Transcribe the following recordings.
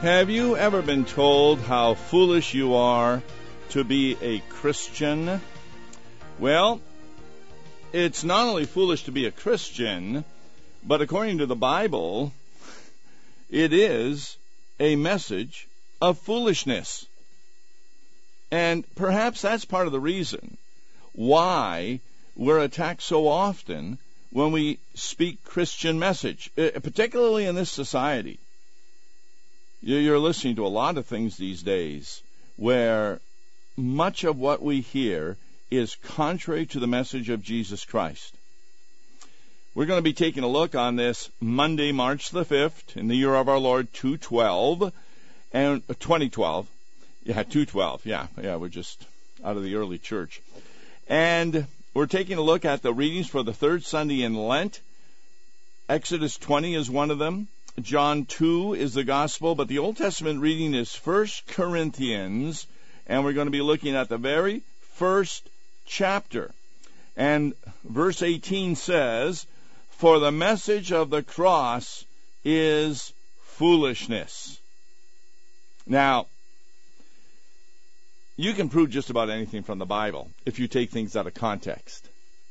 Have you ever been told how foolish you are to be a Christian? Well, it's not only foolish to be a Christian, but according to the Bible, it is a message of foolishness. And perhaps that's part of the reason why we're attacked so often when we speak Christian message, particularly in this society. You're listening to a lot of things these days where much of what we hear is contrary to the message of Jesus Christ. We're going to be taking a look on this Monday, March the 5th, in the year of our Lord 2012. Yeah, 212. Yeah, we're just out of the early church. And we're taking a look at the readings for the third Sunday in Lent. Exodus 20 is one of them. John 2 is the gospel, but the Old Testament reading is 1 Corinthians, and we're going to be looking at the very first chapter. And verse 18 says, "For the message of the cross is foolishness." Now, you can prove just about anything from the Bible if you take things out of context.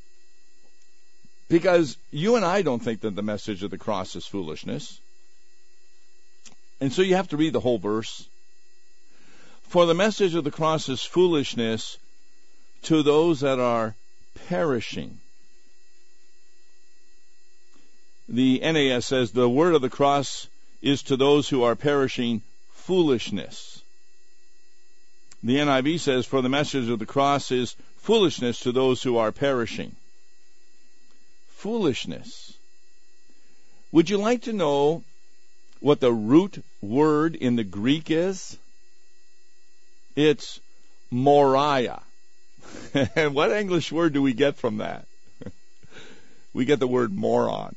Because you and I don't think that the message of the cross is foolishness. And so you have to read the whole verse. For the message of the cross is foolishness to those that are perishing. The NAS says the word of the cross is to those who are perishing foolishness. The NIV says for the message of the cross is foolishness to those who are perishing. Foolishness. Would you like to know what the root word in the Greek is? It's moria. And what English word do we get from that? We get the word moron.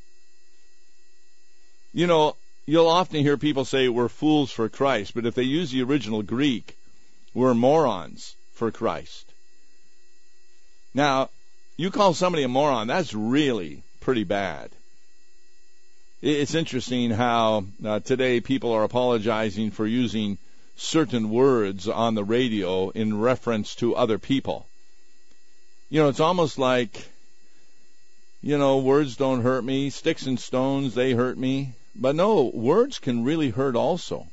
You know, you'll often hear people say we're fools for Christ, but if they use the original Greek, we're morons for Christ. Now, you call somebody a moron, that's really pretty bad. It's interesting how today people are apologizing for using certain words on the radio in reference to other people. You know, it's almost like, words don't hurt me, sticks and stones, they hurt me. But no, words can really hurt also.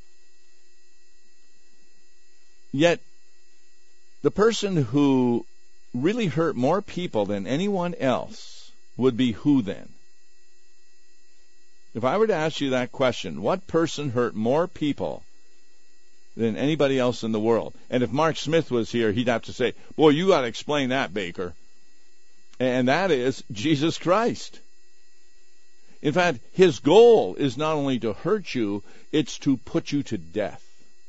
Yet, the person who really hurt more people than anyone else would be who then? If I were to ask you that question, what person hurt more people than anybody else in the world? And if Mark Smith was here, he'd have to say, boy, you got to explain that, Baker. And that is Jesus Christ. In fact, his goal is not only to hurt you, it's to put you to death.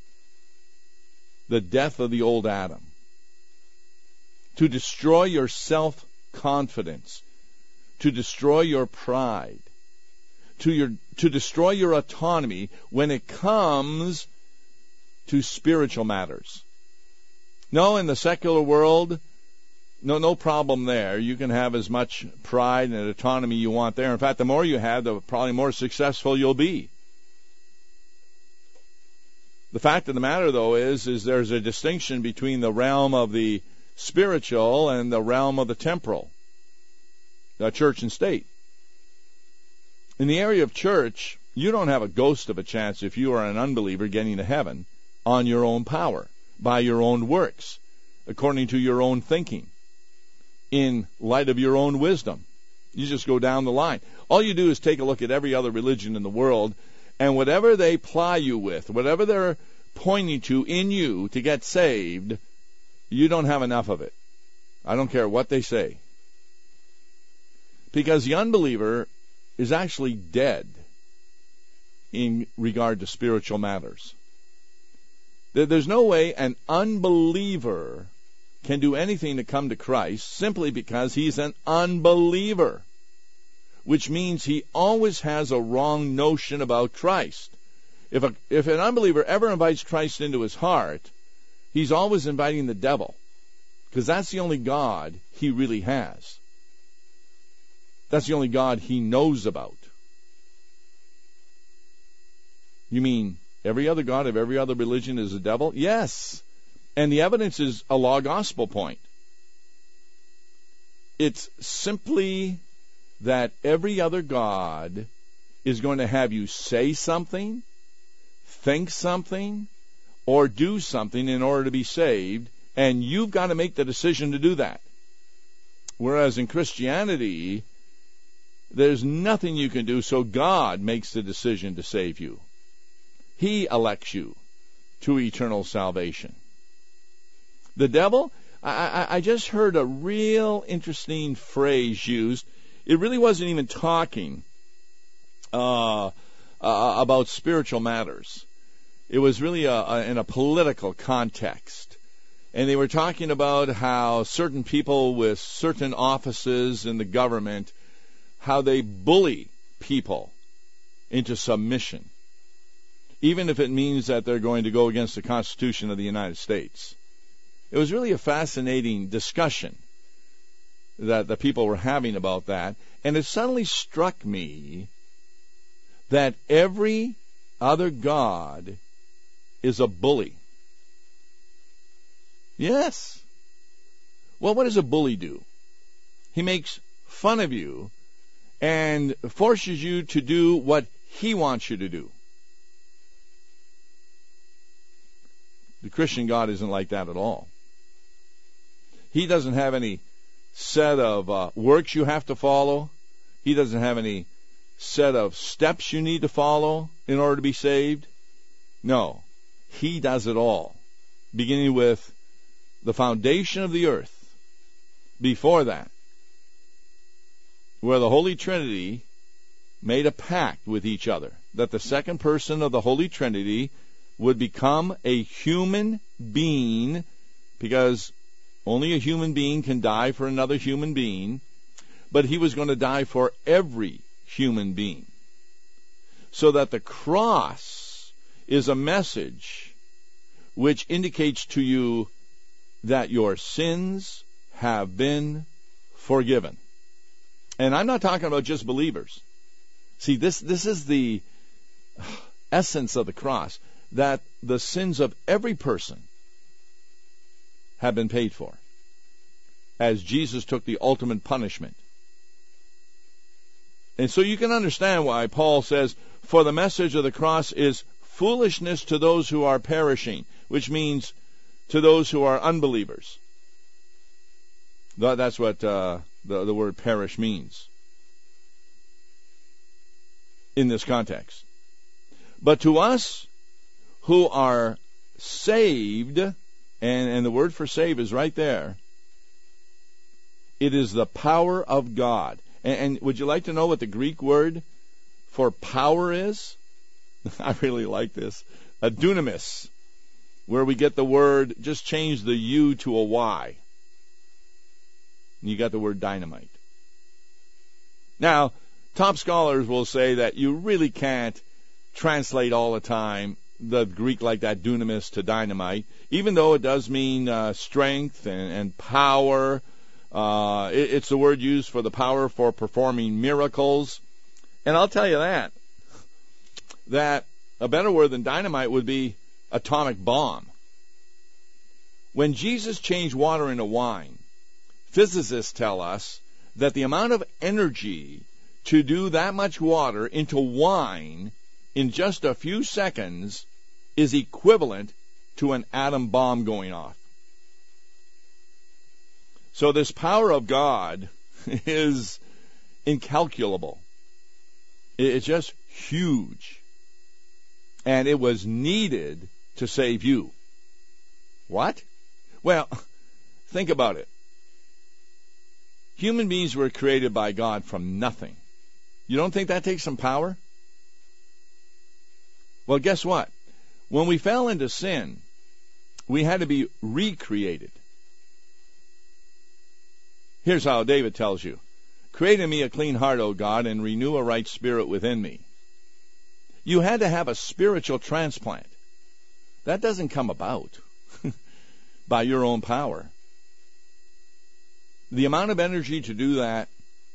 The death of the old Adam. To destroy your self-confidence. To destroy your pride. To destroy your autonomy when it comes to spiritual matters. No, in the secular world, no problem there. You can have as much pride and autonomy you want there. In fact, the more you have, the probably more successful you'll be. The fact of the matter, though, is there's a distinction between the realm of the spiritual and the realm of the temporal, the church and state. In the area of church, you don't have a ghost of a chance if you are an unbeliever getting to heaven on your own power, by your own works, according to your own thinking, in light of your own wisdom. You just go down the line. All you do is take a look at every other religion in the world, and whatever they ply you with, whatever they're pointing to in you to get saved, you don't have enough of it. I don't care what they say. Because the unbeliever is actually dead in regard to spiritual matters. There's no way an unbeliever can do anything to come to Christ simply because he's an unbeliever, which means he always has a wrong notion about Christ. If an unbeliever ever invites Christ into his heart, he's always inviting the devil, because that's the only God he really has. That's the only God he knows about. You mean every other god of every other religion is a devil? Yes. And the evidence is a law gospel point. It's simply that every other god is going to have you say something, think something, or do something in order to be saved, and you've got to make the decision to do that. Whereas in Christianity, there's nothing you can do, so God makes the decision to save you. He elects you to eternal salvation. The devil, I just heard a real interesting phrase used. It really wasn't even talking about spiritual matters. It was really in a political context. And they were talking about how certain people with certain offices in the government, how they bully people into submission, even if it means that they're going to go against the Constitution of the United States. It was really a fascinating discussion that the people were having about that, and it suddenly struck me that every other god is a bully. Yes. Well, what does a bully do? He makes fun of you and forces you to do what he wants you to do. The Christian God isn't like that at all. He doesn't have any set of works you have to follow. He doesn't have any set of steps you need to follow in order to be saved. No, He does it all, beginning with the foundation of the earth. Before that, where the Holy Trinity made a pact with each other, that the second person of the Holy Trinity would become a human being, because only a human being can die for another human being, but he was going to die for every human being. So that the cross is a message which indicates to you that your sins have been forgiven. And I'm not talking about just believers. See, this is the essence of the cross, that the sins of every person have been paid for, as Jesus took the ultimate punishment. And so you can understand why Paul says, for the message of the cross is foolishness to those who are perishing, which means to those who are unbelievers. That's what the word perish means in this context. But to us who are saved, and the word for save is right there, it is the power of God. And would you like to know what the Greek word for power is? I really like this. A dunamis, where we get the word, just change the U to a Y. And you got the word dynamite. Now, top scholars will say that you really can't translate all the time the Greek like that, dunamis, to dynamite, even though it does mean strength and power. It's the word used for the power for performing miracles. And I'll tell you that a better word than dynamite would be atomic bomb. When Jesus changed water into wine, physicists tell us that the amount of energy to do that much water into wine in just a few seconds is equivalent to an atom bomb going off. So this power of God is incalculable. It's just huge. And it was needed to save you. What? Well, think about it. Human beings were created by God from nothing. You don't think that takes some power? Well, guess what? When we fell into sin, we had to be recreated. Here's how David tells you. Create in me a clean heart, O God, and renew a right spirit within me. You had to have a spiritual transplant. That doesn't come about by your own power. The amount of energy to do that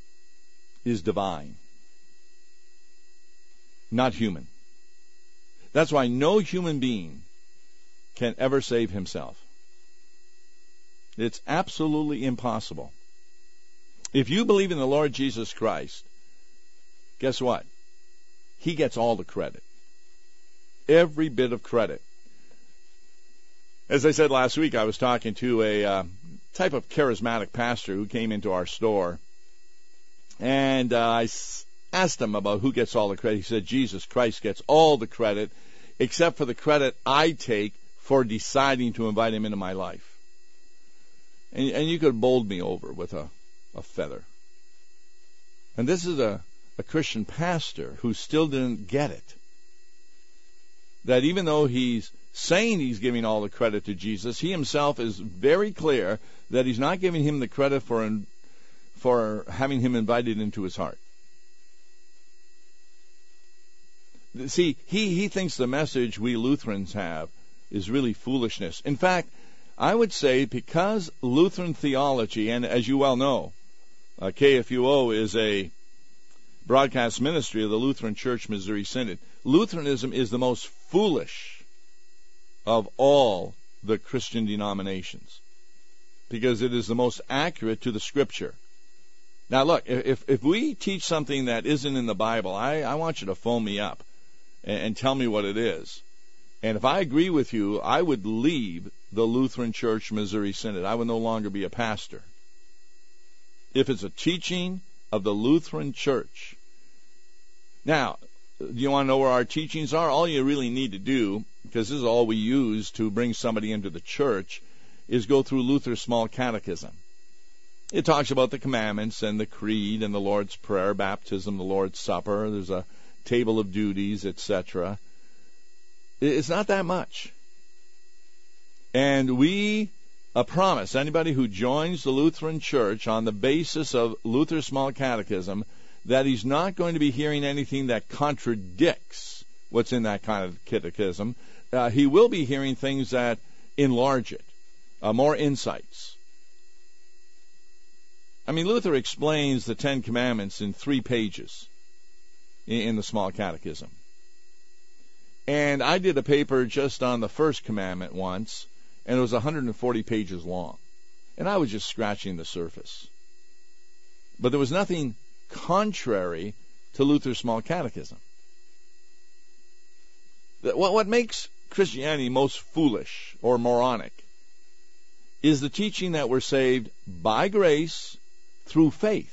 is divine, not human. That's why no human being can ever save himself. It's absolutely impossible. If you believe in the Lord Jesus Christ, guess what? He gets all the credit. Every bit of credit. As I said last week, I was talking to a type of charismatic pastor who came into our store, and I asked him about who gets all the credit. He said Jesus Christ gets all the credit, except for the credit I take for deciding to invite him into my life. And you could bowl me over with a feather. And this is a Christian pastor who still didn't get it. That even though he's saying he's giving all the credit to Jesus, he himself is very clear that he's not giving him the credit for having him invited into his heart. See, he thinks the message we Lutherans have is really foolishness. In fact, I would say because Lutheran theology, and as you well know, KFUO is a broadcast ministry of the Lutheran Church Missouri Synod. Lutheranism is the most foolish of all the Christian denominations because it is the most accurate to the Scripture. Now look, if we teach something that isn't in the Bible, I want you to phone me up and tell me what it is. And if I agree with you, I would leave the Lutheran Church Missouri Synod. I would no longer be a pastor. If it's a teaching of the Lutheran Church. Now, do you want to know where our teachings are? All you really need to do, because this is all we use to bring somebody into the church, is go through Luther's Small Catechism. It talks about the commandments and the creed and the Lord's Prayer, baptism, the Lord's Supper. There's a table of duties, etc. It's not that much. And we promise anybody who joins the Lutheran Church on the basis of Luther's Small Catechism that he's not going to be hearing anything that contradicts what's in that kind of catechism. He will be hearing things that enlarge it, more insights. I mean, Luther explains the Ten Commandments in 3 pages in the Small Catechism. And I did a paper just on the first commandment once, and it was 140 pages long. And I was just scratching the surface. But there was nothing contrary to Luther's Small Catechism. What makes Christianity most foolish or moronic is the teaching that we're saved by grace through faith.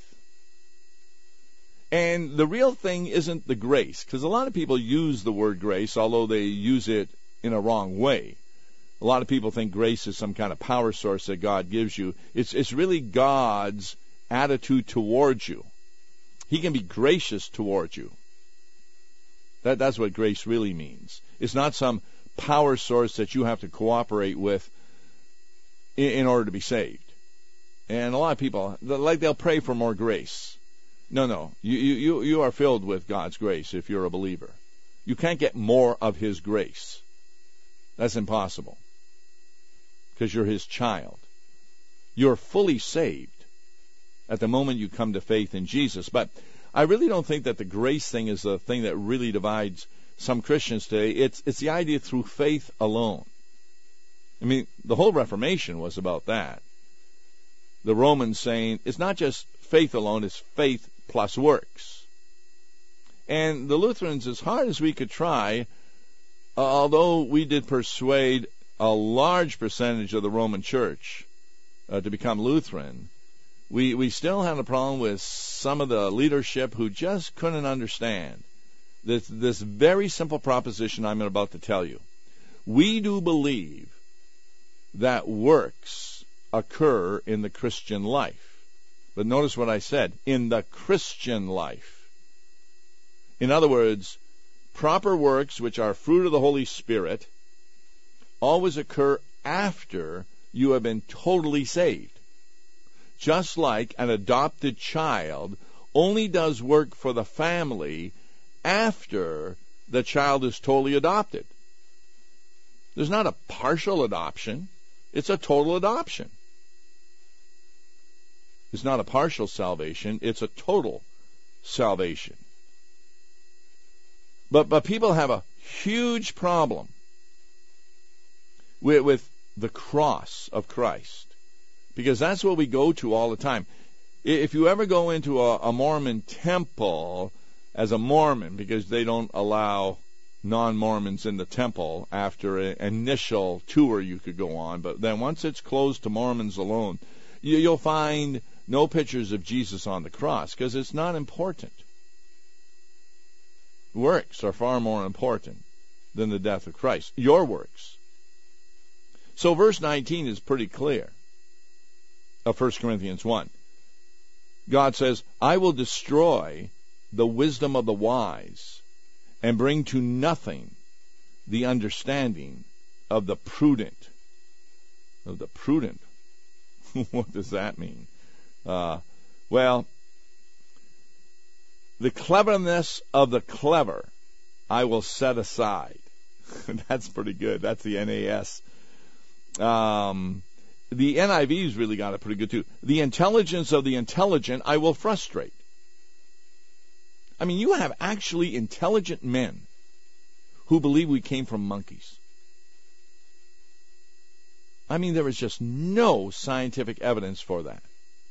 And the real thing isn't the grace, because a lot of people use the word grace, although they use it in a wrong way. A lot of people think grace is some kind of power source that God gives you. It's really God's attitude towards you. He can be gracious towards you. That's what grace really means. It's not some power source that you have to cooperate with in order to be saved. And a lot of people, they'll pray for more grace. No. You are filled with God's grace if you're a believer. You can't get more of His grace. That's impossible. Because you're His child. You're fully saved at the moment you come to faith in Jesus. But I really don't think that the grace thing is the thing that really divides some Christians today. It's the idea through faith alone. I mean, the whole Reformation was about that. The Romans saying it's not just faith alone, it's faith plus works. And the Lutherans, as hard as we could try, although we did persuade a large percentage of the Roman Church to become Lutheran, we still had a problem with some of the leadership who just couldn't understand this very simple proposition I'm about to tell you. We do believe that works occur in the Christian life. But notice what I said, in the Christian life. In other words, proper works, which are fruit of the Holy Spirit, always occur after you have been totally saved. Just like an adopted child only does work for the family after the child is totally adopted. There's not a partial adoption. It's a total adoption. It's not a partial salvation. It's a total salvation. But people have a huge problem with the cross of Christ, because that's what we go to all the time. If you ever go into a Mormon temple as a Mormon, because they don't allow non-Mormons in the temple after an initial tour you could go on, but then once it's closed to Mormons alone, you'll find no pictures of Jesus on the cross, because it's not important. Works are far more important than the death of Christ. Your works. So verse 19 is pretty clear of 1 Corinthians 1. God says, I will destroy the wisdom of the wise and bring to nothing the understanding of the prudent. Of the prudent. What does that mean? Well, the cleverness of the clever I will set aside. That's pretty good. That's the NAS. The NIV's really got it pretty good too. The intelligence of the intelligent I will frustrate. I mean, you have actually intelligent men who believe we came from monkeys. I mean, there is just no scientific evidence for that.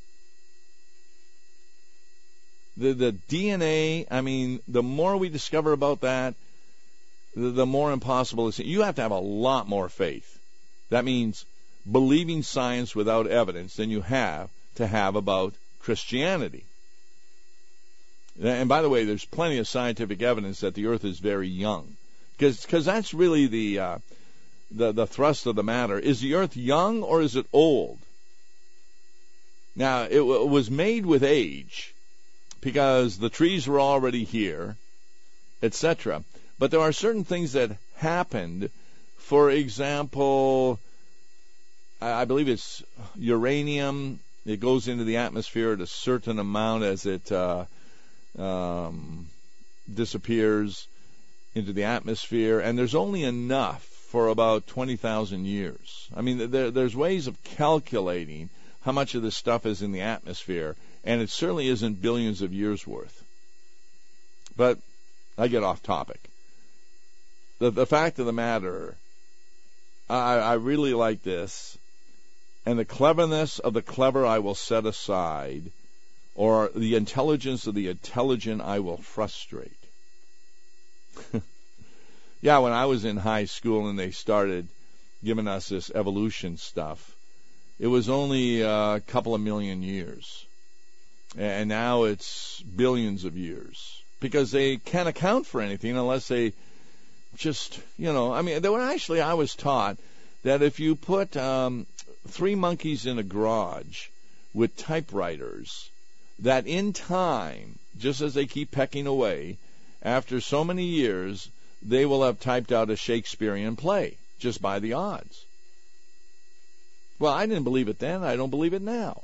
The DNA, I mean, the more we discover about that, the more impossible it is. You have to have a lot more faith. That means believing science without evidence than you have to have about Christianity. And by the way, there's plenty of scientific evidence that the earth is very young, because that's really the thrust of the matter. Is the earth young or is it old? Now, it was made with age because the trees were already here, etc. But there are certain things that happened. For example, I believe it's uranium. It goes into the atmosphere at a certain amount as it disappears into the atmosphere, and there's only enough for about 20,000 years. I mean, there's ways of calculating how much of this stuff is in the atmosphere, and it certainly isn't billions of years worth. But I get off topic. The fact of the matter, I really like this. And the cleverness of the clever I will set aside, or the intelligence of the intelligent I will frustrate. Yeah, when I was in high school and they started giving us this evolution stuff, it was only a couple of million years. And now it's billions of years. Because they can't account for anything unless they just, I mean, I was taught that if you put 3 monkeys in a garage with typewriters, that in time, just as they keep pecking away, after so many years, they will have typed out a Shakespearean play, just by the odds. Well, I didn't believe it then. I don't believe it now.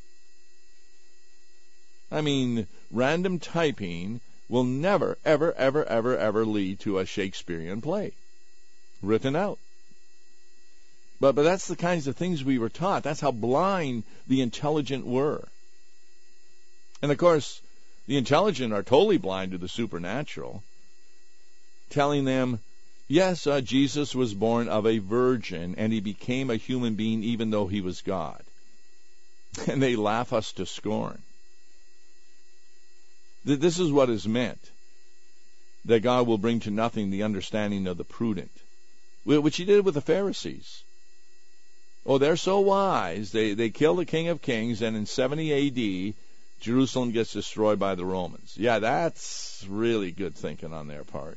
I mean, random typing will never, ever, ever, ever, ever lead to a Shakespearean play written out. But that's the kinds of things we were taught. That's how blind the intelligent were. And of course, the intelligent are totally blind to the supernatural, telling them, yes, Jesus was born of a virgin, and he became a human being even though he was God. And they laugh us to scorn. This is what is meant, that God will bring to nothing the understanding of the prudent, which he did with the Pharisees. Oh, they're so wise, they kill the King of Kings, and in 70 A.D., Jerusalem gets destroyed by the Romans. Yeah, that's really good thinking on their part.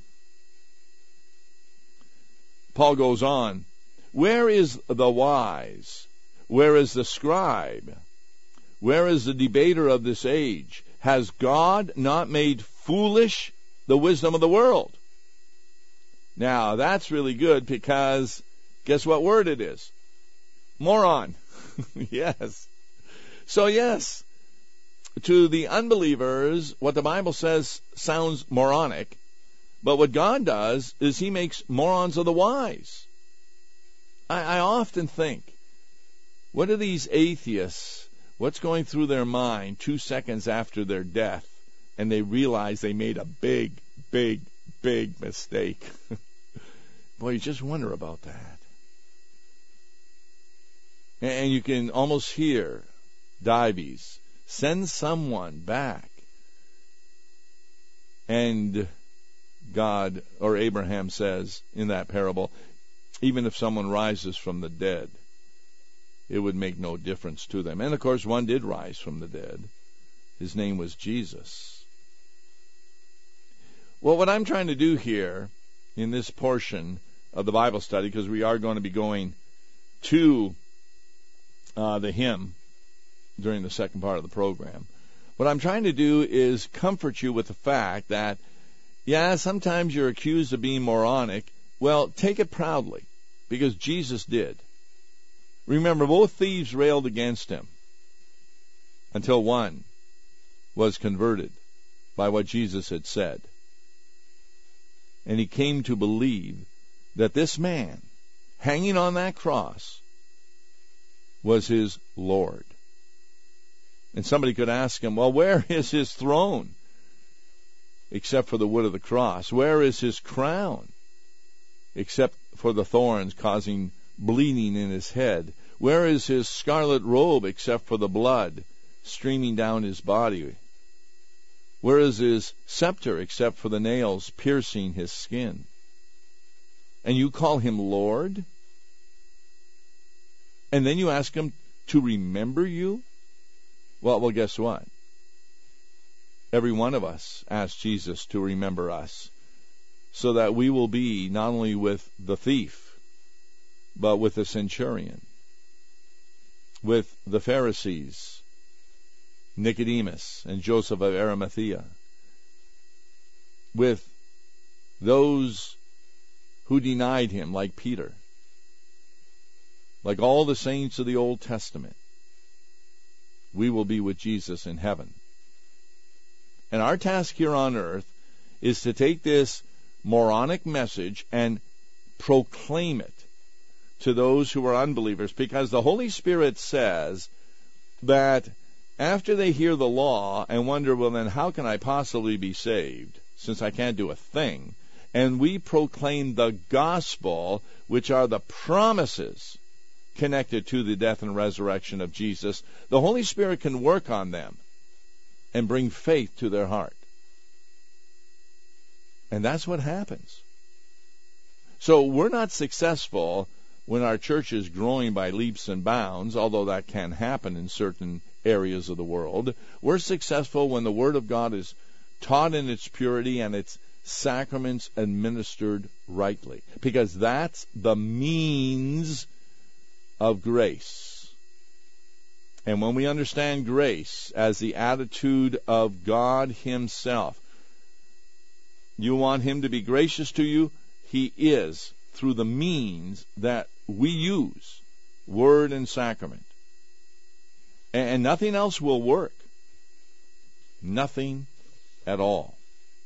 Paul goes on, where is the wise? Where is the scribe? Where is the debater of this age? Has God not made foolish the wisdom of the world? Now, that's really good because guess what word it is? Moron. Yes. So yes, to the unbelievers, what the Bible says sounds moronic, but what God does is he makes morons of the wise. I often think, what are these atheists, what's going through their mind 2 seconds after their death, and they realize they made a big, big, big mistake. Boy, you just wonder about that. And you can almost hear Dives, send someone back. And God, or Abraham says in that parable, even if someone rises from the dead, it would make no difference to them. And of course, one did rise from the dead. His name was Jesus. Well, what I'm trying to do here in this portion of the Bible study, because we are going to be going to the hymn during the second part of the program, what I'm trying to do is comfort you with the fact that, yeah, sometimes you're accused of being moronic. Well, take it proudly, because Jesus did. Remember, both thieves railed against him until one was converted by what Jesus had said. And he came to believe that this man, hanging on that cross, was his Lord. And somebody could ask him, well, where is his throne? Except for the wood of the cross. Where is his crown? Except for the thorns causing bleeding in his head. Where is his scarlet robe except for the blood streaming down his body? Where is his scepter except for the nails piercing his skin? And you call him Lord? And then you ask him to remember you? Well, guess what? Every one of us asks Jesus to remember us, so that we will be not only with the thief, but with the centurion, with the Pharisees, Nicodemus and Joseph of Arimathea, with those who denied him, like Peter, like all the saints of the Old Testament. We will be with Jesus in heaven. And our task here on earth is to take this moronic message and proclaim it to those who are unbelievers, because the Holy Spirit says that after they hear the law and wonder, well, then how can I possibly be saved since I can't do a thing? And we proclaim the gospel, which are the promises connected to the death and resurrection of Jesus. The Holy Spirit can work on them and bring faith to their heart. And that's what happens. So we're not successful when our church is growing by leaps and bounds, although that can happen in certain areas of the world. We're successful when the Word of God is taught in its purity and its sacraments administered rightly, because that's the means of grace. And when we understand grace as the attitude of God Himself, you want Him to be gracious to you, He is, through the means that we use, word and sacrament. And nothing else will work. Nothing at all.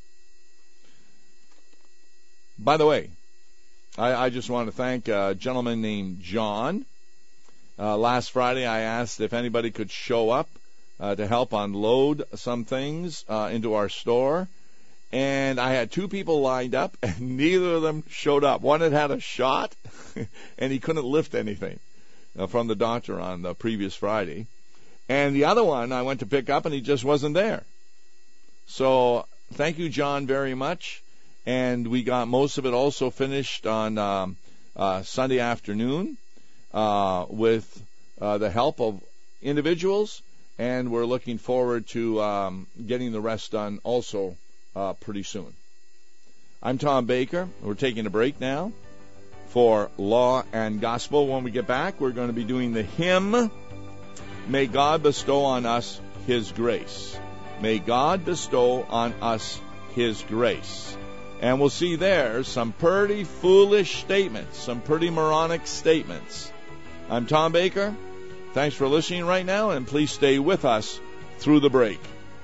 By the way, I just want to thank a gentleman named John. Last Friday I asked if anybody could show up to help unload some things into our store. And I had two people lined up, and neither of them showed up. One had a shot, and he couldn't lift anything from the doctor on the previous Friday. And the other one I went to pick up, and he just wasn't there. So thank you, John, very much. And we got most of it also finished on Sunday afternoon with the help of individuals. And we're looking forward to getting the rest done also pretty soon. I'm Tom Baker. We're taking a break now for Law and Gospel. When we get back, we're going to be doing the hymn, May God Bestow on Us His Grace. May God bestow on us His grace. And we'll see there some pretty foolish statements, some pretty moronic statements. I'm Tom Baker. Thanks for listening right now, and please stay with us through the break.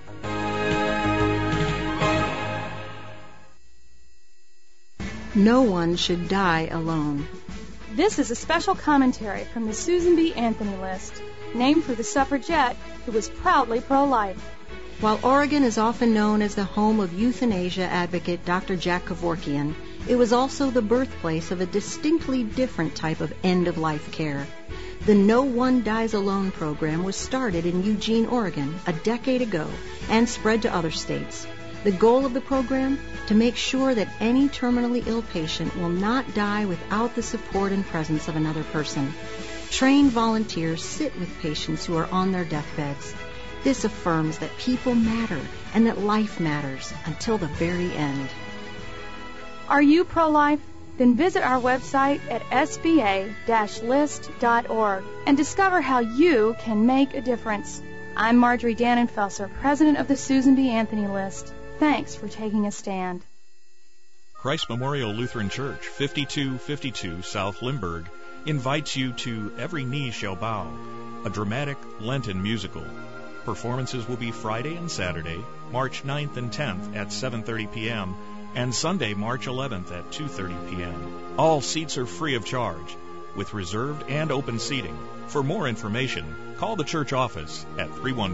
No one should die alone. This is a special commentary from the Susan B. Anthony list, named for the suffragette who was proudly pro-life. While Oregon is often known as the home of euthanasia advocate Dr. Jack Kevorkian, it was also the birthplace of a distinctly different type of end-of-life care. The No One Dies Alone program was started in Eugene, Oregon, a decade ago and spread to other states. The goal of the program? To make sure that any terminally ill patient will not die without the support and presence of another person. Trained volunteers sit with patients who are on their deathbeds. This affirms that people matter and that life matters until the very end. Are you pro-life? Then visit our website at sba-list.org and discover how you can make a difference. I'm Marjorie Dannenfelser, president of the Susan B. Anthony List. Thanks for taking a stand. Christ Memorial Lutheran Church, 5252 South Limburg, invites you to Every Knee Shall Bow, a dramatic Lenten musical. Performances will be Friday and Saturday, March 9th and 10th at 7:30 p.m., and Sunday, March 11th at 2:30 p.m. All seats are free of charge, with reserved and open seating. For more information, call the church office at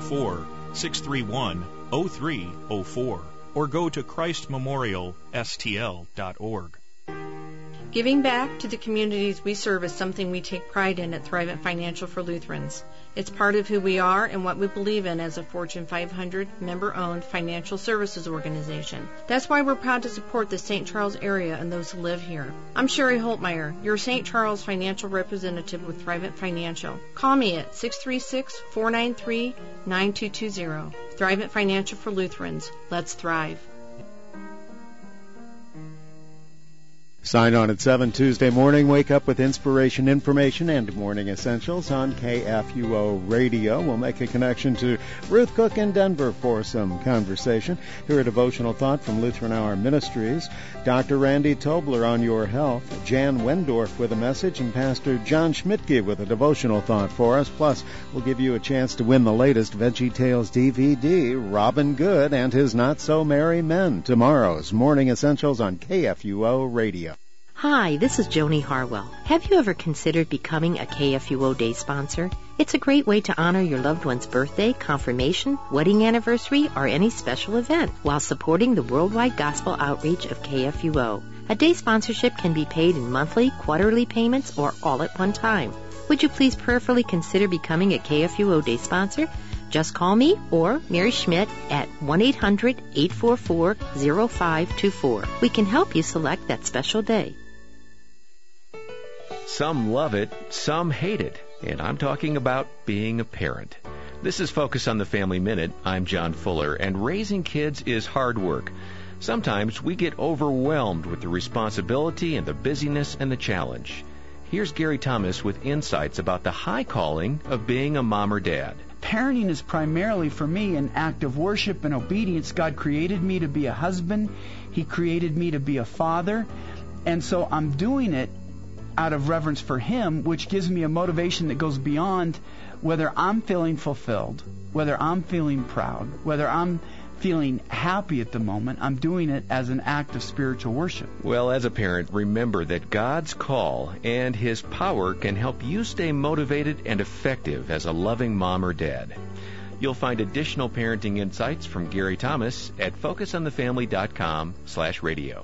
314-631-0304 or go to christmemorialstl.org. Giving back to the communities we serve is something we take pride in at Thrivent Financial for Lutherans. It's part of who we are and what we believe in as a Fortune 500 member-owned financial services organization. That's why we're proud to support the St. Charles area and those who live here. I'm Sherry Holtmeyer, your St. Charles financial representative with Thrivent Financial. Call me at 636-493-9220. Thrivent Financial for Lutherans. Let's thrive. Sign on at 7 Tuesday morning. Wake up with inspiration, information, and morning essentials on KFUO Radio. We'll make a connection to Ruth Cook in Denver for some conversation. Hear a devotional thought from Lutheran Hour Ministries. Dr. Randy Tobler on your health. Jan Wendorf with a message, and Pastor John Schmidtke with a devotional thought for us. Plus, we'll give you a chance to win the latest Veggie Tales DVD, Robin Good and His Not So Merry Men. Tomorrow's Morning Essentials on KFUO Radio. Hi, this is Joni Harwell. Have you ever considered becoming a KFUO Day sponsor? It's a great way to honor your loved one's birthday, confirmation, wedding anniversary, or any special event while supporting the worldwide gospel outreach of KFUO. A day sponsorship can be paid in monthly, quarterly payments, or all at one time. Would you please prayerfully consider becoming a KFUO Day sponsor? Just call me or Mary Schmidt at 1-800-844-0524. We can help you select that special day. Some love it, some hate it, and I'm talking about being a parent. This is Focus on the Family Minute. I'm John Fuller, and raising kids is hard work. Sometimes we get overwhelmed with the responsibility and the busyness and the challenge. Here's Gary Thomas with insights about the high calling of being a mom or dad. Parenting is primarily, for me, an act of worship and obedience. God created me to be a husband. He created me to be a father. And so I'm doing it out of reverence for Him, which gives me a motivation that goes beyond whether I'm feeling fulfilled, whether I'm feeling proud, whether I'm feeling happy at the moment. I'm doing it as an act of spiritual worship. Well, as a parent, remember that God's call and His power can help you stay motivated and effective as a loving mom or dad. You'll find additional parenting insights from Gary Thomas at focusonthefamily.com/radio.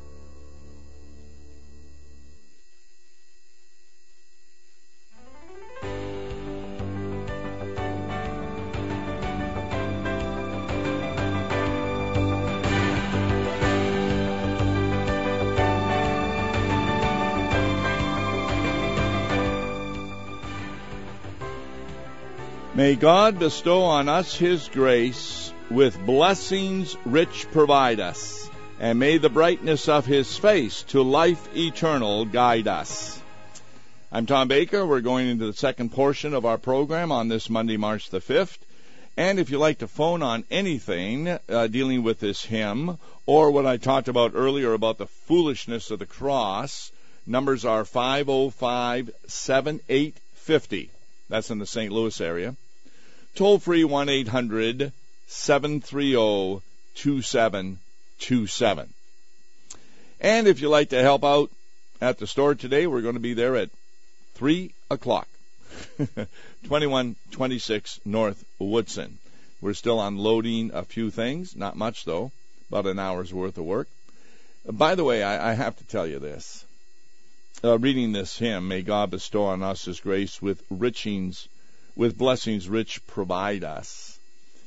May God bestow on us His grace, with blessings rich provide us, and may the brightness of His face to life eternal guide us. I'm Tom Baker. We're going into the second portion of our program on this Monday, March the 5th. And if you'd like to phone on anything dealing with this hymn, or what I talked about earlier about the foolishness of the cross, numbers are 505-7850. That's in the St. Louis area. Toll free 1-800-730-2727. And if you'd like to help out at the store today, we're going to be there at 3 o'clock. 2126 North Woodson. We're still unloading a few things, not much though, about an hour's worth of work. By the way, I have to tell you this. Reading this hymn, may God bestow on us His grace with blessings rich provide us.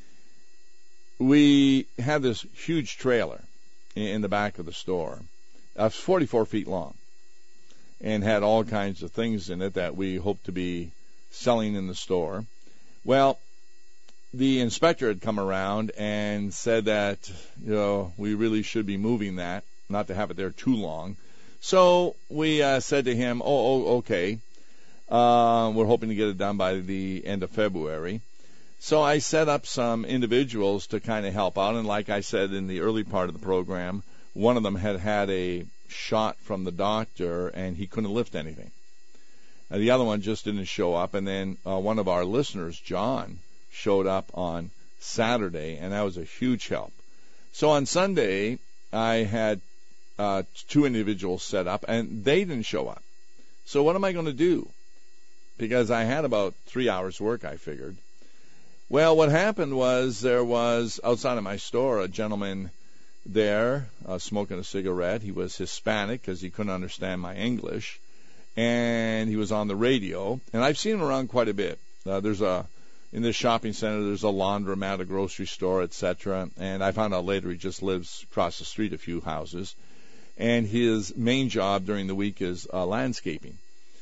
We had this huge trailer in the back of the store. It was 44 feet long and had all kinds of things in it that we hoped to be selling in the store. Well, the inspector had come around and said that, we really should be moving that, not to have it there too long. So we said to him, okay. We're hoping to get it done by the end of February. So I set up some individuals to kind of help out. And like I said in the early part of the program, one of them had a shot from the doctor and he couldn't lift anything. The other one just didn't show up. And then one of our listeners, John, showed up on Saturday, and that was a huge help. So on Sunday, I had 2 individuals set up, and they didn't show up. So what am I going to do? Because I had about 3 hours work, I figured. Well, what happened was there was, outside of my store, a gentleman there smoking a cigarette. He was Hispanic because he couldn't understand my English, and he was on the radio. And I've seen him around quite a bit. In this shopping center, there's a laundromat, a grocery store, etc. And I found out later he just lives across the street a few houses. And his main job during the week is landscaping.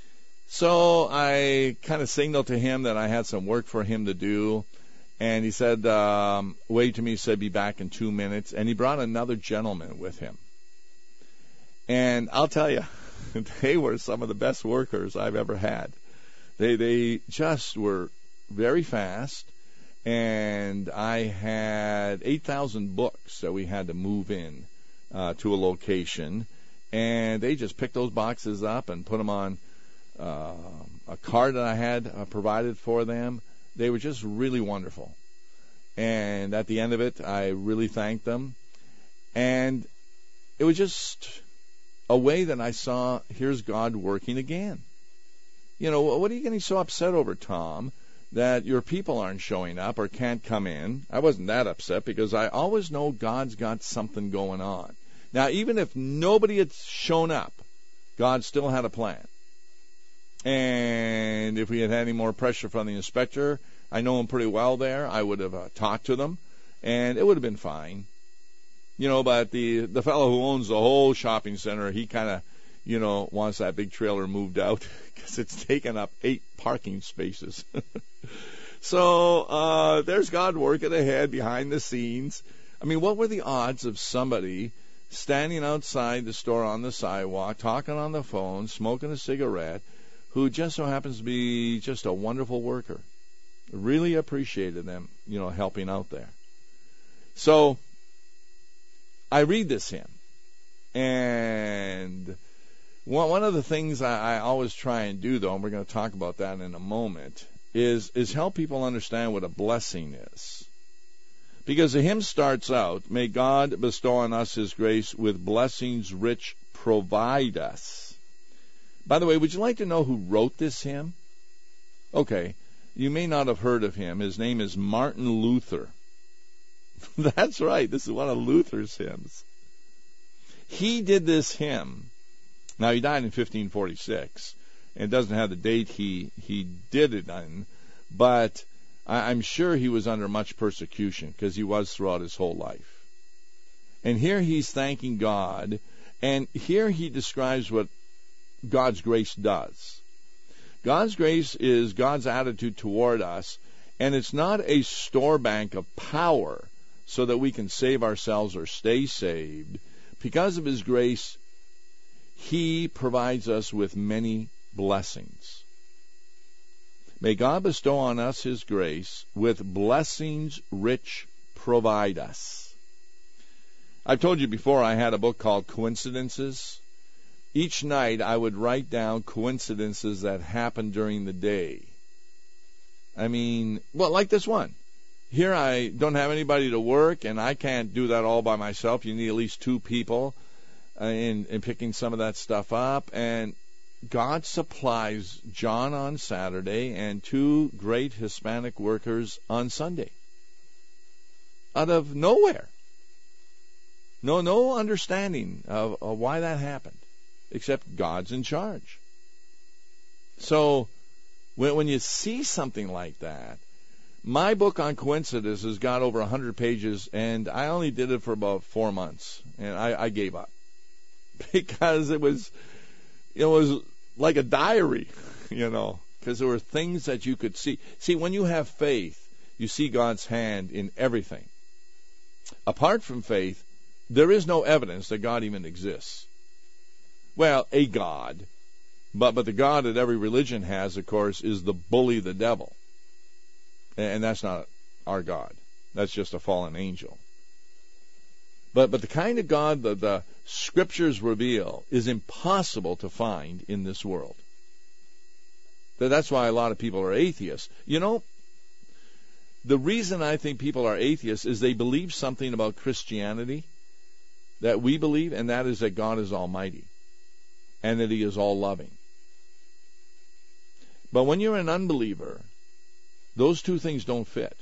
So I kind of signaled to him that I had some work for him to do. And he said, waved to me, said, be back in 2 minutes. And he brought another gentleman with him. And I'll tell you, they were some of the best workers I've ever had. They just were very fast. And I had 8,000 books that we had to move in to a location. And they just picked those boxes up and put them on a card that I had provided for them. They were just really wonderful. And at the end of it, I really thanked them. And it was just a way that I saw, here's God working again. What are you getting so upset over, Tom, that your people aren't showing up or can't come in? I wasn't that upset because I always know God's got something going on. Now, even if nobody had shown up, God still had a plan. And if we had any more pressure from the inspector, I know him pretty well there, I would have talked to them, and it would have been fine. But the fellow who owns the whole shopping center, he kind of, wants that big trailer moved out because it's taken up 8 parking spaces. So there's God working ahead behind the scenes. I mean, what were the odds of somebody standing outside the store on the sidewalk, talking on the phone, smoking a cigarette, who just so happens to be just a wonderful worker? Really appreciated them, helping out there. So I read this hymn, and one of the things I always try and do, though, and we're going to talk about that in a moment, is help people understand what a blessing is. Because the hymn starts out, may God bestow on us His grace with blessings rich provide us. By the way, would you like to know who wrote this hymn? Okay, you may not have heard of him. His name is Martin Luther. That's right, this is one of Luther's hymns. He did this hymn. Now, he died in 1546, and it doesn't have the date he did it in, but I'm sure he was under much persecution because he was throughout his whole life. And here he's thanking God, and here he describes what God's grace does. God's grace is God's attitude toward us, and it's not a store bank of power so that we can save ourselves or stay saved. Because of His grace, He provides us with many blessings. May God bestow on us His grace with blessings rich provide us. I've told you before I had a book called Coincidences. Each night I would write down coincidences that happened during the day. I mean, well, like this one. Here I don't have anybody to work, and I can't do that all by myself. You need at least 2 people in picking some of that stuff up. And God supplies John on Saturday and 2 great Hispanic workers on Sunday. out of nowhere. No understanding of why that happened, except God's in charge. So when you see something like that, my book on coincidence has got over 100 pages, and I only did it for about 4 months, and I gave up because it was like a diary, because there were things that you could see. See, when you have faith, you see God's hand in everything. Apart from faith, there is no evidence that God even exists. Well, a God, but the God that every religion has, of course, is the bully, the devil. And that's not our God. That's just a fallen angel. But the kind of God that the Scriptures reveal is impossible to find in this world. That's why a lot of people are atheists. The reason I think people are atheists is they believe something about Christianity that we believe, and that is that God is almighty and that He is all-loving. But when you're an unbeliever, those two things don't fit.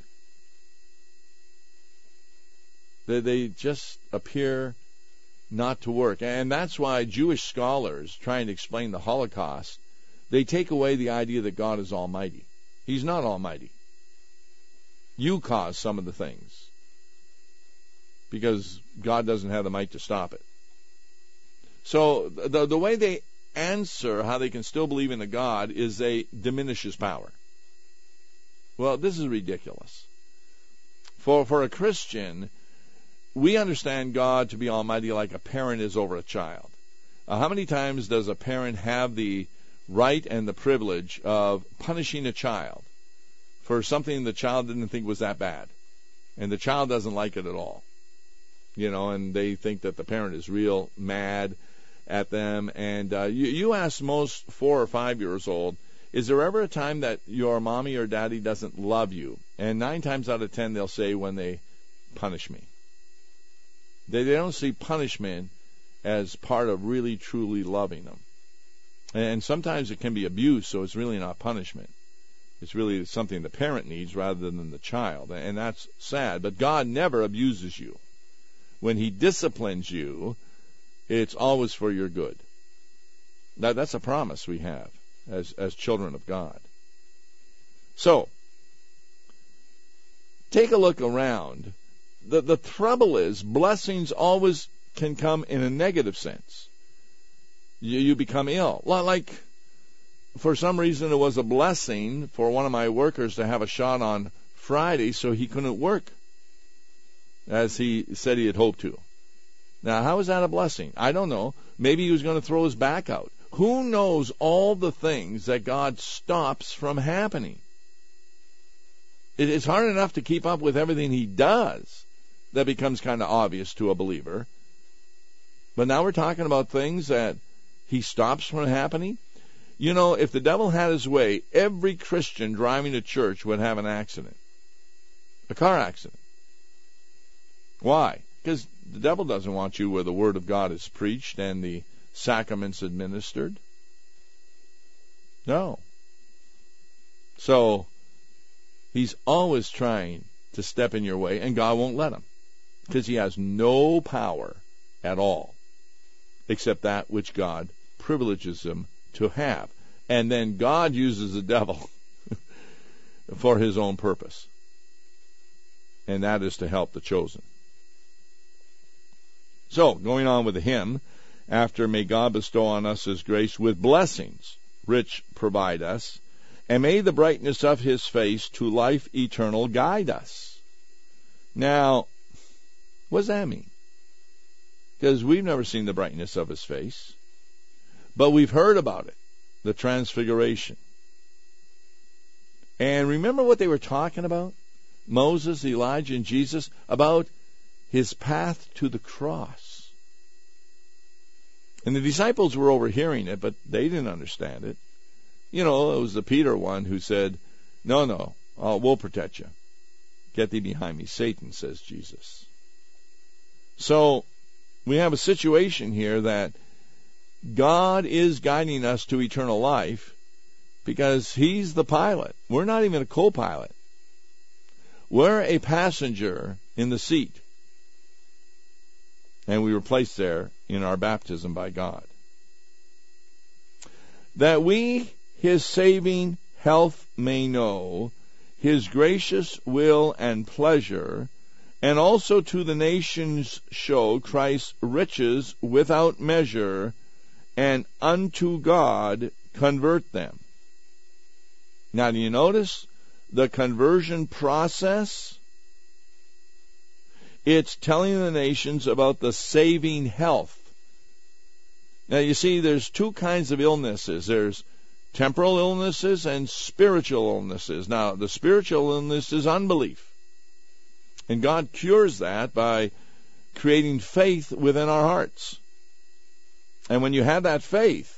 They just appear not to work. And that's why Jewish scholars trying to explain the Holocaust, they take away the idea that God is almighty. He's not almighty. You caused some of the things because God doesn't have the might to stop it. So the way they answer how they can still believe in a God is they diminish His power. Well, this is ridiculous. For a Christian, we understand God to be almighty like a parent is over a child. How many times does a parent have the right and the privilege of punishing a child for something the child didn't think was that bad? And the child doesn't like it at all. And they think that the parent is real mad at them. And you ask most 4 or 5 years old, is there ever a time that your mommy or daddy doesn't love you? And 9 times out of 10, they'll say, when they punish me. They don't see punishment as part of really, truly loving them. And sometimes it can be abuse, so it's really not punishment. It's really something the parent needs rather than the child. And that's sad. But God never abuses you. When He disciplines you, it's always for your good. That's a promise we have as children of God. So, take a look around. The trouble is, blessings always can come in a negative sense. You become ill. Like, for some reason, it was a blessing for one of my workers to have a shot on Friday so he couldn't work, as he said he had hoped to. Now, how is that a blessing? I don't know. Maybe he was going to throw his back out. Who knows all the things that God stops from happening? It's hard enough to keep up with everything He does. That becomes kind of obvious to a believer. But now we're talking about things that He stops from happening. If the devil had his way, every Christian driving to church would have an accident. A car accident. Why? Because the devil doesn't want you where the Word of God is preached and the sacraments administered. No. So, he's always trying to step in your way, and God won't let him. Because He has no power at all, except that which God privileges him to have. And then God uses the devil for His own purpose. And that is to help the chosen. So, going on with the hymn, after may God bestow on us His grace with blessings, rich provide us, and may the brightness of His face to life eternal guide us. Now, what does that mean? Because we've never seen the brightness of His face, but we've heard about it, the transfiguration. And remember what they were talking about? Moses, Elijah, and Jesus, about His path to the cross. And the disciples were overhearing it, but they didn't understand it. It was the Peter one who said, No, we'll protect you. Get thee behind me, Satan, says Jesus. So, we have a situation here that God is guiding us to eternal life because He's the pilot. We're not even a co-pilot. We're a passenger in the seat, and we were placed there in our baptism by God. That we, his saving health, may know his gracious will and pleasure, and also to the nations show Christ's riches without measure, and unto God convert them. Now, do you notice the conversion process? It's telling the nations about the saving health. Now, you see, there's two kinds of illnesses. There's temporal illnesses and spiritual illnesses. Now, the spiritual illness is unbelief. And God cures that by creating faith within our hearts. And when you have that faith,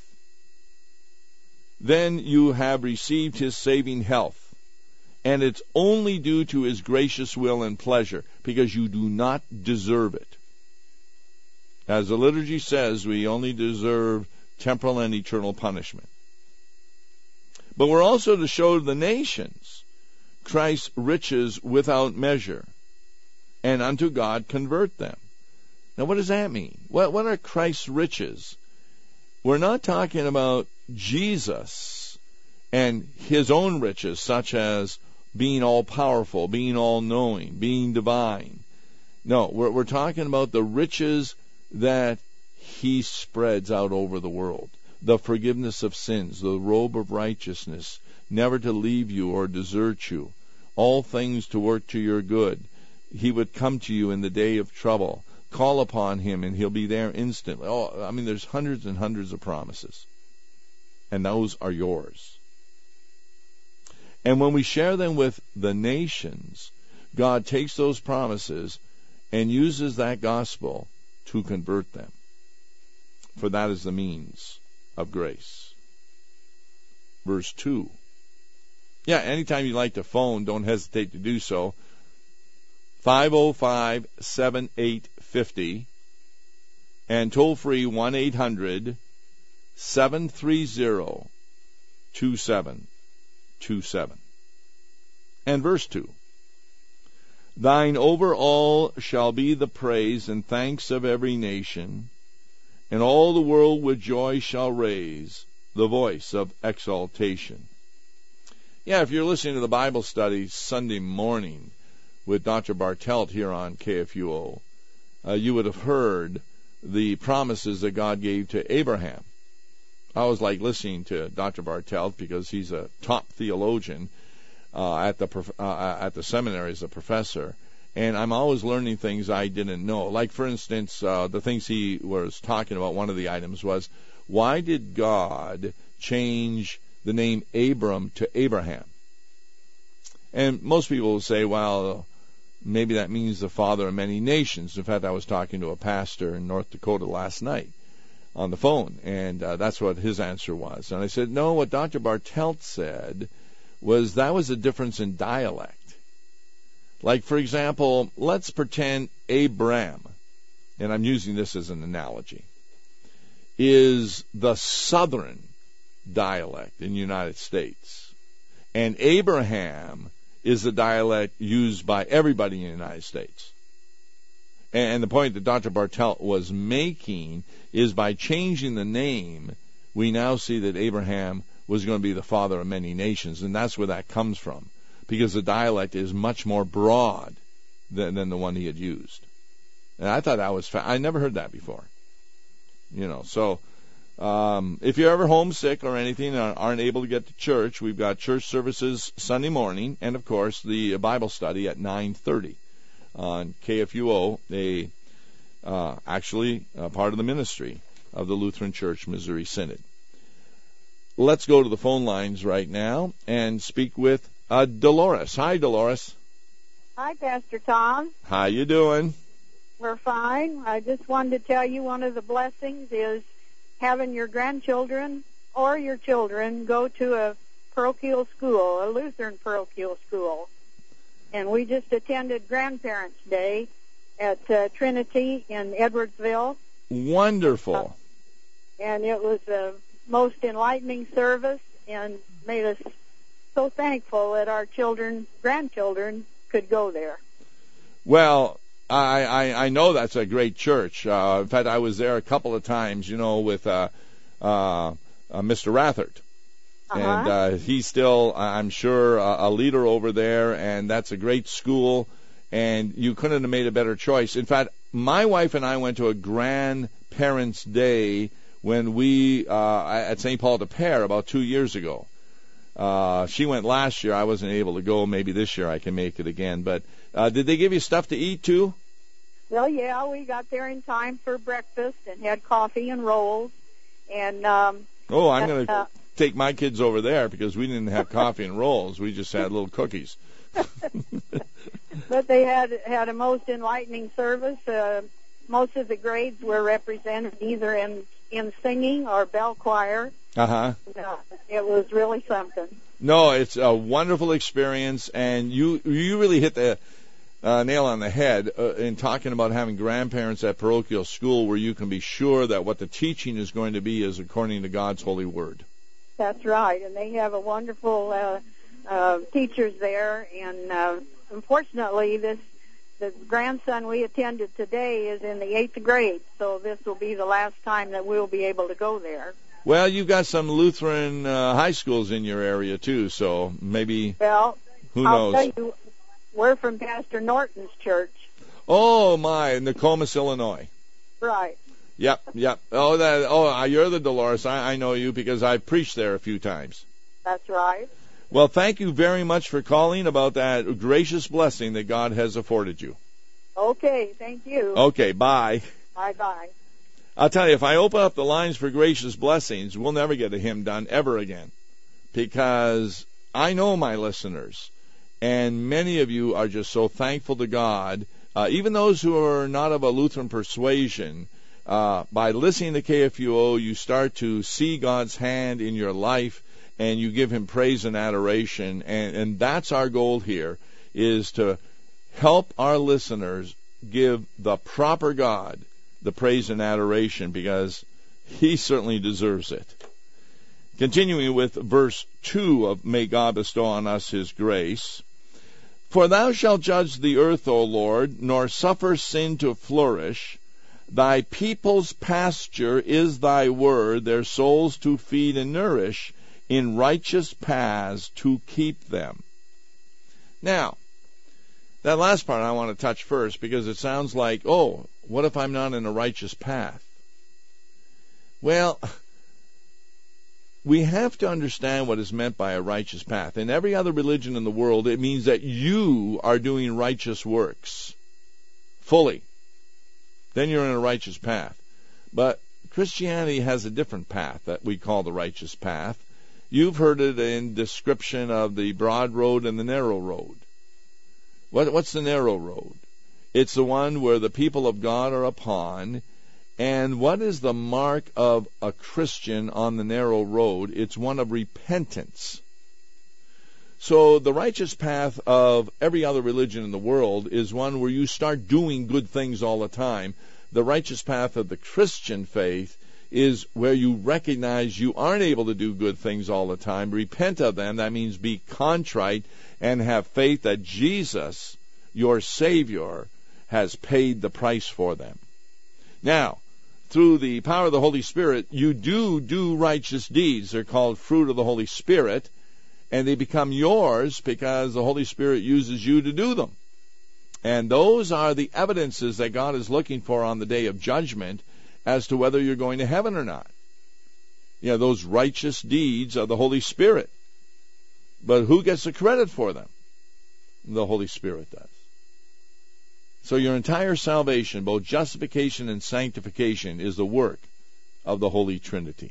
then you have received his saving health. And it's only due to his gracious will and pleasure, because you do not deserve it. As the liturgy says, we only deserve temporal and eternal punishment. But we're also to show the nations Christ's riches without measure, and unto God convert them. Now, what does that mean? What are Christ's riches? We're not talking about Jesus and his own riches, such as being all-powerful, being all-knowing, being divine. No, we're talking about the riches that he spreads out over the world. The forgiveness of sins, the robe of righteousness, never to leave you or desert you, all things to work to your good. He would come to you in the day of trouble. Call upon him and he'll be there instantly. Oh, I mean, there's hundreds and hundreds of promises. And those are yours. And when we share them with the nations, God takes those promises and uses that gospel to convert them. For that is the means of grace. Verse 2. Yeah, anytime you like to phone, don't hesitate to do so. 505-7850 and toll free 1-800-730-2727. And verse 2. Thine over all shall be the praise and thanks of every nation, and all the world with joy shall raise the voice of exaltation. Yeah, if you're listening to the Bible study Sunday morning with Dr. Bartelt here on KFUO, you would have heard the promises that God gave to Abraham. I was like listening to Dr. Bartelt because he's a top theologian at the seminary as a professor, and I'm always learning things I didn't know. Like, for instance, the things he was talking about, one of the items was, why did God change the name Abram to Abraham? And most people will say, well, maybe that means the father of many nations. In fact, I was talking to a pastor in North Dakota last night on the phone, and that's what his answer was. And I said, no, what Dr. Bartelt said was that was a difference in dialect. Like, for example, let's pretend Abram, and I'm using this as an analogy, is the southern dialect in the United States, and Abraham is the dialect used by everybody in the United States. And the point that Dr. Bartelt was making is by changing the name, we now see that Abraham was going to be the father of many nations, and that's where that comes from, because the dialect is much more broad than the one he had used. And I thought that was I never heard that before. So if you're ever homesick or anything and aren't able to get to church, we've got church services Sunday morning, and of course the Bible study at 9:30 on KFUO, actually part of the ministry of the Lutheran Church Missouri Synod. Let's go to the phone lines right now and speak with Dolores. Hi, Dolores. Hi, Pastor Tom. How you doing? We're fine. I just wanted to tell you one of the blessings is having your grandchildren or your children go to a parochial school, a Lutheran parochial school. And we just attended Grandparents' Day at Trinity in Edwardsville. Wonderful. And it was a most enlightening service and made us so thankful that our grandchildren could go there. Well, I know that's a great church. In fact, I was there a couple of times, with Mr. Rathert. And he's still, I'm sure, a leader over there, and that's a great school, and you couldn't have made a better choice. In fact, my wife and I went to a Grandparents' Day when we, at St. Paul de Pere about 2 years ago. She went last year. I wasn't able to go. Maybe this year I can make it again. But did they give you stuff to eat, too? Well, yeah, we got there in time for breakfast and had coffee and rolls. And I'm going to take my kids over there because we didn't have coffee and rolls. We just had little cookies. But they had a most enlightening service. Most of the grades were represented either in singing or bell choir. It was really something. No, it's a wonderful experience, and you really hit the nail on the head in talking about having grandparents at parochial school where you can be sure that what the teaching is going to be is according to God's holy word. That's right, and they have a wonderful teachers there, and unfortunately the grandson we attended today is in the 8th grade, so this will be the last time that we'll be able to go there. Well, you've got some Lutheran high schools in your area, too, so maybe, who knows? I'll tell you, we're from Pastor Norton's church. Oh, my, Nokomis, Illinois. Right. Yep. You're the Dolores. I know you because I've preached there a few times. That's right. Well, thank you very much for calling about that gracious blessing that God has afforded you. Okay, thank you. Okay, bye. Bye-bye. I'll tell you, if I open up the lines for gracious blessings, we'll never get a hymn done ever again, because I know my listeners, and many of you are just so thankful to God, even those who are not of a Lutheran persuasion. By listening to KFUO, you start to see God's hand in your life, and you give Him praise and adoration, and that's our goal here, is to help our listeners give the proper God the praise and adoration, because He certainly deserves it. Continuing with verse 2 of May God bestow on us His grace. For thou shalt judge the earth, O Lord, nor suffer sin to flourish. Thy people's pasture is thy word, their souls to feed and nourish, in righteous paths to keep them. Now, that last part I want to touch first, because it sounds like, what if I'm not in a righteous path? Well, we have to understand what is meant by a righteous path. In every other religion in the world, it means that you are doing righteous works fully. Then you're in a righteous path. But Christianity has a different path that we call the righteous path. You've heard it in description of the broad road and the narrow road. What's the narrow road? It's the one where the people of God are upon. And what is the mark of a Christian on the narrow road? It's one of repentance. So the righteous path of every other religion in the world is one where you start doing good things all the time. The righteous path of the Christian faith is where you recognize you aren't able to do good things all the time. Repent of them. That means be contrite and have faith that Jesus, your Savior, has paid the price for them. Now, through the power of the Holy Spirit, you do righteous deeds. They're called fruit of the Holy Spirit, and they become yours because the Holy Spirit uses you to do them. And those are the evidences that God is looking for on the day of judgment as to whether you're going to heaven or not. Those righteous deeds of the Holy Spirit. But who gets the credit for them? The Holy Spirit does. So your entire salvation, both justification and sanctification, is the work of the Holy Trinity.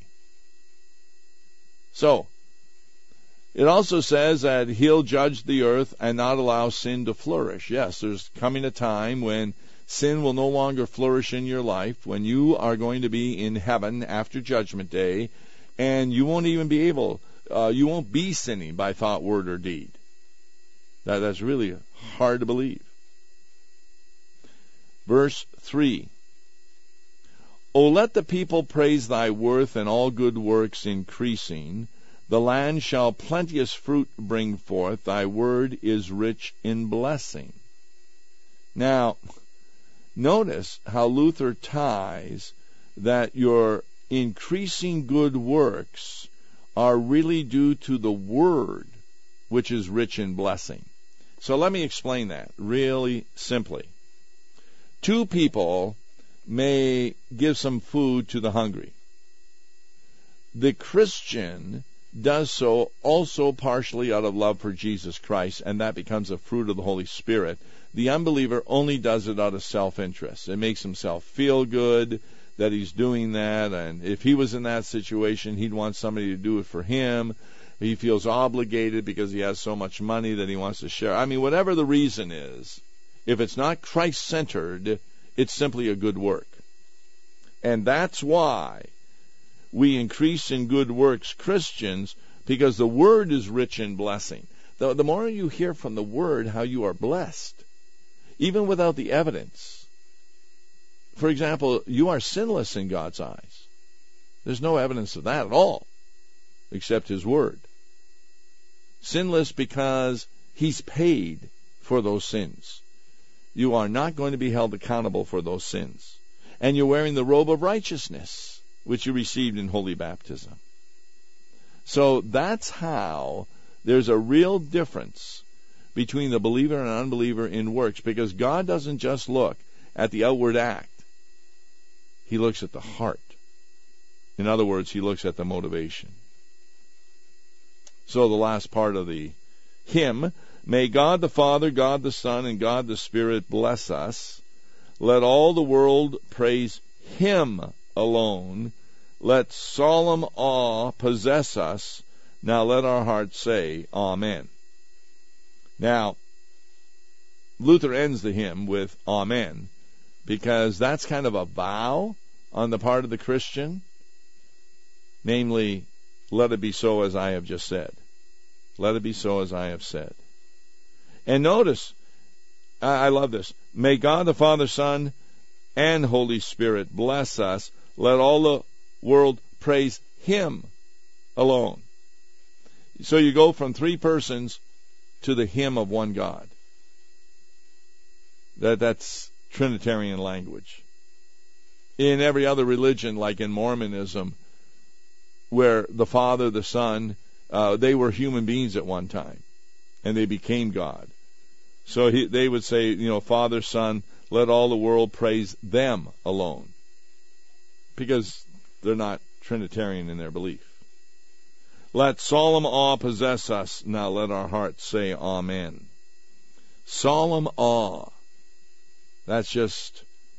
So, it also says that He'll judge the earth and not allow sin to flourish. Yes, there's coming a time when sin will no longer flourish in your life, when you are going to be in heaven after Judgment Day, and you won't even be you won't be sinning by thought, word, or deed. That's really hard to believe. Verse 3. O let the people praise thy worth and all good works increasing. The land shall plenteous fruit bring forth. Thy word is rich in blessing. Now, notice how Luther ties that your increasing good works are really due to the word, which is rich in blessing. So let me explain that really simply. Two people may give some food to the hungry. The Christian does so also partially out of love for Jesus Christ, and that becomes a fruit of the Holy Spirit. The unbeliever only does it out of self-interest. It makes himself feel good that he's doing that, and if he was in that situation, he'd want somebody to do it for him. He feels obligated because he has so much money that he wants to share. I mean, whatever the reason is, if it's not Christ-centered, it's simply a good work. And that's why we increase in good works, Christians, because the Word is rich in blessing. The more you hear from the Word how you are blessed, even without the evidence. For example, you are sinless in God's eyes. There's no evidence of that at all, except His Word. Sinless because He's paid for those sins. You are not going to be held accountable for those sins. And you're wearing the robe of righteousness, which you received in holy baptism. So that's how there's a real difference between the believer and unbeliever in works, because God doesn't just look at the outward act. He looks at the heart. In other words, He looks at the motivation. So the last part of the hymn, may God the Father, God the Son, and God the Spirit bless us. Let all the world praise Him alone. Let solemn awe possess us. Now let our hearts say, Amen. Now, Luther ends the hymn with Amen, because that's kind of a vow on the part of the Christian. Namely, let it be so as I have just said. Let it be so as I have said. And notice, I love this. May God the Father, Son, and Holy Spirit bless us. Let all the world praise Him alone. So you go from three persons to the hymn of one God. That's Trinitarian language. In every other religion, like in Mormonism, where the Father, the Son, they were human beings at one time, and they became God. So they would say, Father, Son, let all the world praise them alone, because they're not Trinitarian in their belief. Let solemn awe possess us. Now let our hearts say Amen. Solemn awe. That's just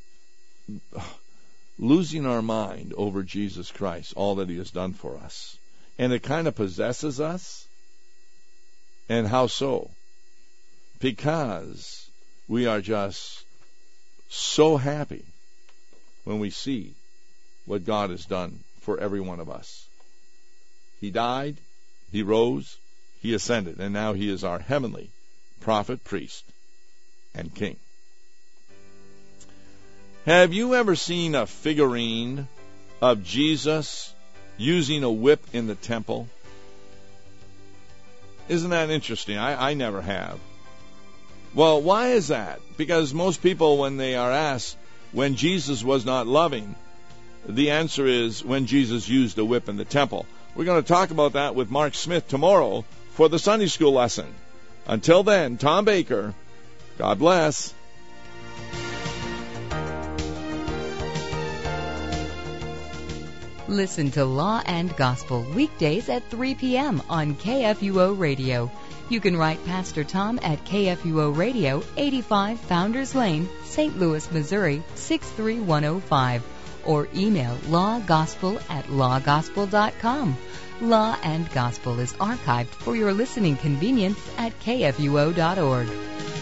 losing our mind over Jesus Christ, all that He has done for us. And it kind of possesses us. And how so? Because we are just so happy when we see what God has done for every one of us. He died, He rose, He ascended, and now He is our heavenly prophet, priest, and king. Have you ever seen a figurine of Jesus using a whip in the temple? Isn't that interesting? I never have. Well, why is that? Because most people, when they are asked when Jesus was not loving, the answer is when Jesus used a whip in the temple. We're going to talk about that with Mark Smith tomorrow for the Sunday School lesson. Until then, Tom Baker, God bless. Listen to Law and Gospel weekdays at 3 p.m. on KFUO Radio. You can write Pastor Tom at KFUO Radio, 85 Founders Lane, St. Louis, Missouri, 63105. Or email lawgospel@lawgospel.com. Law and Gospel is archived for your listening convenience at KFUO.org.